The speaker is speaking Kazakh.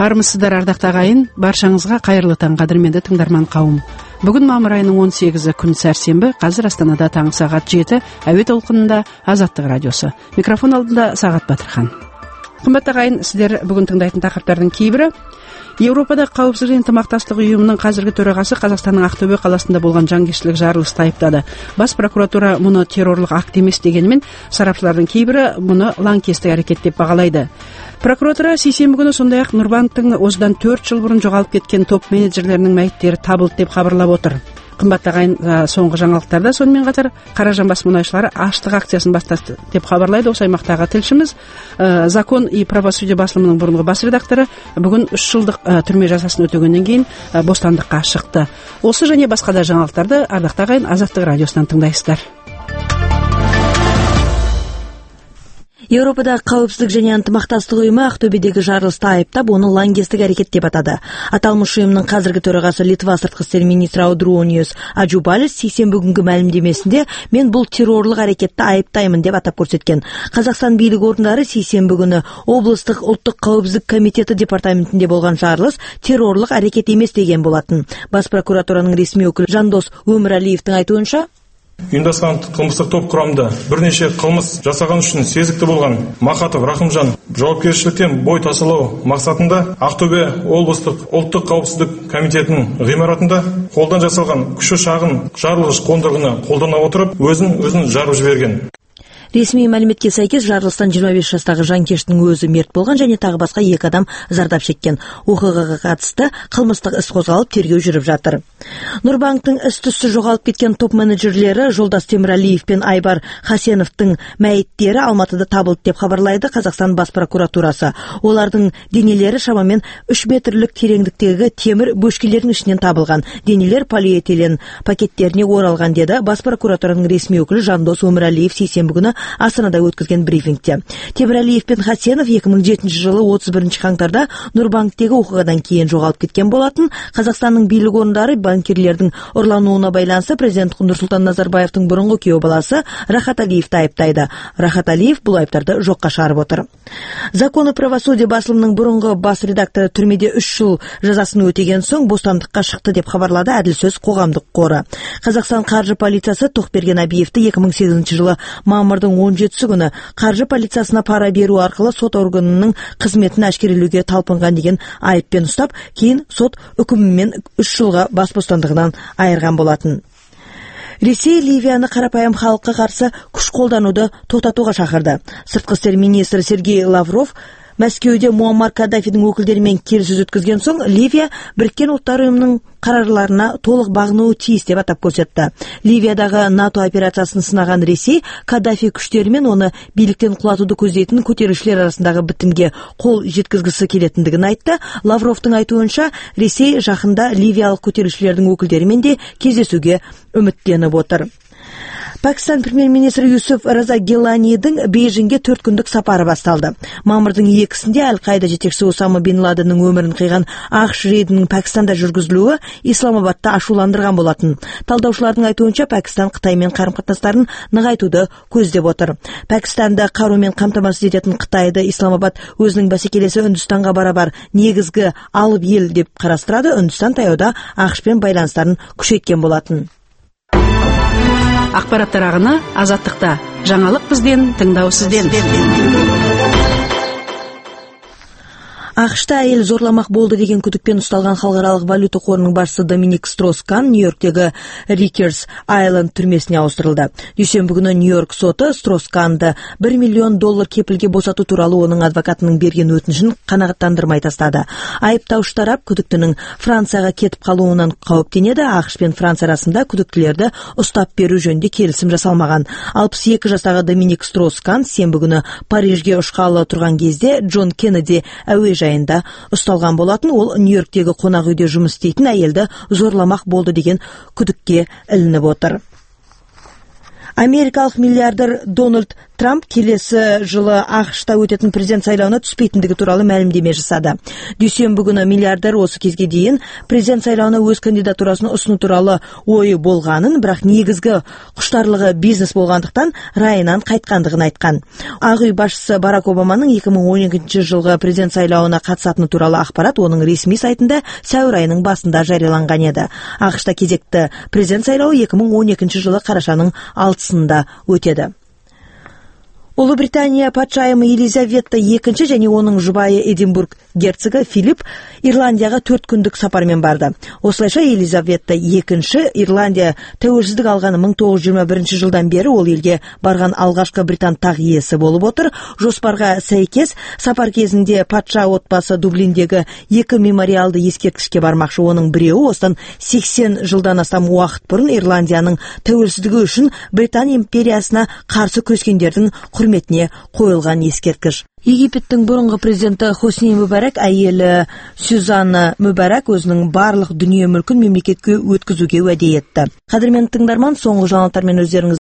Армысыздар, ардақты ағайын, баршаңызға қайырлы таң, қадірменді тыңдарман қауым. Бүгін мамыр айының 18-і күн сәрсенбі, қазір Астанада таңғы сағат 7, әуе толқынында Азаттық радиосы. Микрофон алдында Сағат Батырхан. Қымбатты ағайын, сіздер бүгін тыңдайтын тақырыптардың кейбірі: Еуропада қауіпсіздік және ынтымақтастық ұйымының қазіргі төрағасы Қазақстанның Ақтөбе қаласында болған жанкештілік жарылысты айыптады. Бас прокуратура мұны террорлық акт емес дегенімен, сарапшылардың кейбірі мұны лаңкестік әрекет деп бағалайды. Прокуратура сейсенбі күні сондай-ақ Нұрбанктың осыдан 4 жыл бұрын жоғалып кеткен топ менеджерлерінің мәйіттері табылды деп хабарлап отыр. Қымбатты ағайын, соңғы жаңалықтарда сонымен қатар Қаражанбас мұнайшылары аштық акциясын бастады деп хабарлайды осы аймақтағы тілшіміз. Закон и правосудие басылымының бұрынғы бас редакторы бүгін 3 жылдық түрме жазасын өтегеннен кейін бостандыққа шықты. Осы және басқа да жаңалықтарды ардақты ағайын Азаттық радиосынан тыңдайсыздар. Еуропадағы қауіпсіздік және ынтымақтастық ұйымы Ақтөбедегі жарылысты айыптап, оны лаңкестік әрекет деп атады. Аталмыш ұйымның қазіргі төрағасы Литва сыртқы істер министрі Аудрониус Аджубалис сейсенбі күнгі мәлімдемесінде мен бұл террорлық әрекетті айыптаймын деп атап көрсеткен. Қазақстан билік орындары сейсенбі күні облыстық ұлттық қауіпсіздік комитеті департаментінде болған жарылыс террорлық әрекет емес деген болатын. Бас прокуратураның ресми өкілі Жандос Өмірәлиевтің айтуынша, ұйымдасқан қылмыстық топ құрамында бірнеше қылмыс жасаған үшін сезікті болған Махатов Рахымжан жауапкершіліктен бой тасалау мақсатында Ақтөбе облыстық ұлттық қауіпсіздік комитетінің ғимаратында қолдан жасалған күші шағын жарылғыш қондырғыны қолдана отырып өзін жарып жіберген. Ресми мәліметке сәйкес жарылыстан 25 жастағы жанкештің өзі мерт болған және тағы басқа 2 адам зардап шеккен. Оқиғаға қатысты қылмыстық іс қозғалып, тергеу жүріп жатыр. Нұрбанктың із-түзсіз жоғалып кеткен топ менеджерлері Жолдас Темірәлиев пен Айбар Хасеновтың мәйіттері Алматыда табылды деп хабарлайды Қазақстан бас прокуратурасы. Олардың денелері шамамен 3 метрлік тереңдіктегі темір бөшкелердің ішінен табылған. Денелер полиэтилен пакеттеріне оралған, деді бас прокуратураның ресми өкілі Жандос Өмірәлиев сейсенбі күні Астанада өткізген брифингте. Темірәлиев пен Хасенов 2007 жылы 31 қаңтарда Нұрбанктегі оқиғадан кейін жоғалып кеткен болатын. Қазақстанның билік орындары банкирлердің ұрлануына байланысты президент Нұрсұлтан Назарбаевтың бұрынғы күйеу баласы Рахат Алиевті айыптайды. Рахат Алиев бұл айыптарды жоққа шығарып отыр. Закон и правосудие басылымының бұрынғы бас редакторы түрмеде 3 жыл жазасын өтеген соң бостандыққа шықты деп хабарлады Әділ сөз қоғамдық қоры. Қазақстан қаржы полициясы Тоқберген Абиевті 2008 жылы мамырдың 17 күні қаржы полициясына пара беру арқылы сот органының қызметін әшкерелеуге талпынған деген айыппен ұстап, кейін сот үкімімен 3 жылға бас бостандығынан айырған болатын. Ресей Ливияны қарапайым халыққа қарсы күш қолдануды тоқтатуға шақырды. Сыртқы істер министрі Сергей Лавров Мәскеуде Муаммар Каддафидің өкілдерімен келіссөз өткізген соң, Ливия Біріккен ұлттар ұйымының қарарларына толық бағынуы тиіс деп атап көрсетті. Ливиядағы НАТО операциясын сынаған Ресей Каддафи күштері мен оны биліктен құлатуды көздейтін көтерілісшілер арасындағы бітімге қол жеткізгісі келетіндігін айтты. Лавровтың айтуынша, Ресей жақында ливиялық көтерілісшілердің өкілдерімен де кездесуге үміттеніп отыр. Пәкістан премьер-министрі Юсуф Раза Гиланидің Бейжіңге 4 күндік сапары басталды. Мамырдың 2-сінде Аль-Қайда жетекшісі Осама бин Ладеннің өмірін қиған ақш рейдінің Пәкістанда жүргізілуі Исламабадта ашуландырған болатын. Талдаушылардың айтуынша, Пәкістан Қытаймен қарым-қатынастарын нығайтуды көздеп отыр. Пәкістанды қарумен қамтамасыз ететін Қытайды Исламабад өзінің бәсекелесі Үндістанға барабар негізгі алып ел деп қарастырады. Үндістан таяуда ақшпен байланыстарын күшейткен болатын. Ақпараттар ағыны Азаттықта. Жаңалық бізден, тыңдау сізден. ақш-та әйел зорламақ болды деген күдікпен ұсталған халықаралық валюта қорының басшысы Доминик Строс-Кан Нью-Йорктегі Рикерс Айленд түрмесіне ауыстырылды. Дүйсенбі күні Нью-Йорк соты Строс-Канды $1 миллион кепілге босату туралы оның адвокатының берген өтінішін қанағаттандырмай тастады. Айыптаушы тарап күдіктінің Францияға кетіп қалуынан қауіптенеді. ақш пен Франция арасында күдіктілерді ұстап беру жөнінде келісім жасалмаған. 62 жастағы Доминик Строс-Кан сенбі күні Парижге ұшқалы тұрған кезде Джон Кеннеди әуежайында ұсталған болатын. Ол Нью-Йорктегі қонақ үйде жұмыс істейтін әйелді зорламақ болды деген күдікке ілініп отыр. Америкалық миллиардер Дональд Трамп келесі жылы ақш-та өтетін президент сайлауына түспейтіндігі туралы мәлімдеме жасады. Дүйсенбі күні миллиардер осы кезге дейін президент сайлауына өз кандидатурасын ұсыну туралы ойы болғанын, бірақ негізгі құштарлығы бизнес болғандықтан райынан қайтқандығын айтқан. Ақ үй басшысы Барак Обаманың 2012 жылғы президент сайлауына қатысатыны туралы ақпарат оның ресми сайтында сәуір айының басында жарияланған еді. ақш-та кезекті президент сайлауы 2012 жылы қарашаның 6-сында өтеді. Ұлыбритания патшайымы Елизавета II және оның жұбайы Эдинбург герцогы Филипп Ирландияға 4 күндік сапармен барды. Осылайша Елизавета II Ирландия тәуелсіздік алғаны 1921 жылдан бері ол елге барған алғашқы британ тақ иесі болып отыр. Жоспарға сәйкес сапар кезінде патша отбасы Дублиндегі 2 мемориалды ескерткішке бармақшы. Оның біреуі осыдан 80 жылдан астам уақыт бұрын Ирландияның тәуелсіздігі үшін Британ империясына қарсы күрескендердің құрметіне қойылған ескерткіш. Египеттің бұрынғы президенті Хосни Мүбәрак әйелі Сюзанна Мүбәрак өзінің барлық дүние мүлкін мемлекетке өткізуге уәде етті. Қадірменді тыңдарман, соңғы жаңалықтармен өздеріңіз